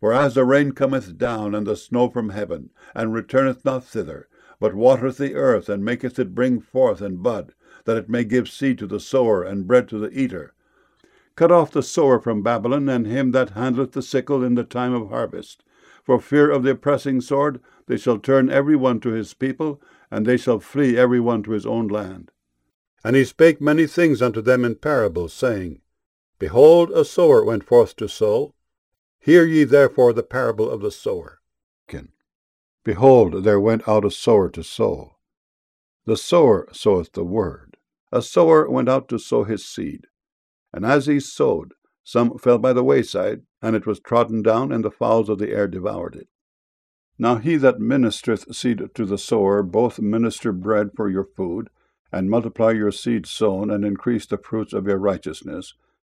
For as the rain cometh down, and the snow from heaven, and returneth not thither, but watereth the earth, and maketh it bring forth and bud, that it may give seed to the sower, and bread to the eater. Cut off the sower from Babylon, and him that handleth the sickle in the time of harvest. For fear of the oppressing sword, they shall turn every one to his people, and they shall flee every one to his own land. And he spake many things unto them in parables, saying, Behold, a sower went forth to sow. Hear ye therefore the parable of the sower. Behold, there went out a sower to sow. The sower soweth the word. A sower went out to sow his seed. And as he sowed, some fell by the wayside, and it was trodden down, and the fowls of the air devoured it. Now he that ministereth seed to the sower both minister bread for your food, and multiply your seed sown, and increase the fruits of your righteousness,